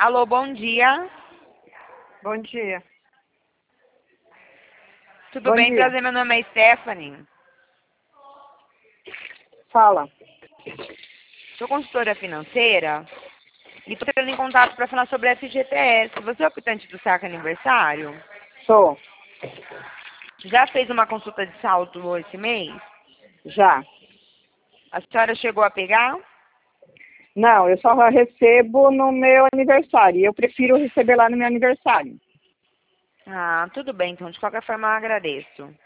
Alô, bom dia. Bom dia. Tudo Bom bem? dia. Prazer, meu nome é Stephanie. Fala. Sou consultora financeira e estou entrando em contato para falar sobre a FGTS. Você é optante do saque aniversário? Sou. Já fez uma consulta de saldo esse mês? Já. A senhora chegou a pegar? Não, eu só recebo no meu aniversário. E eu prefiro receber lá no meu aniversário. Ah, tudo bem, então de qualquer forma eu agradeço.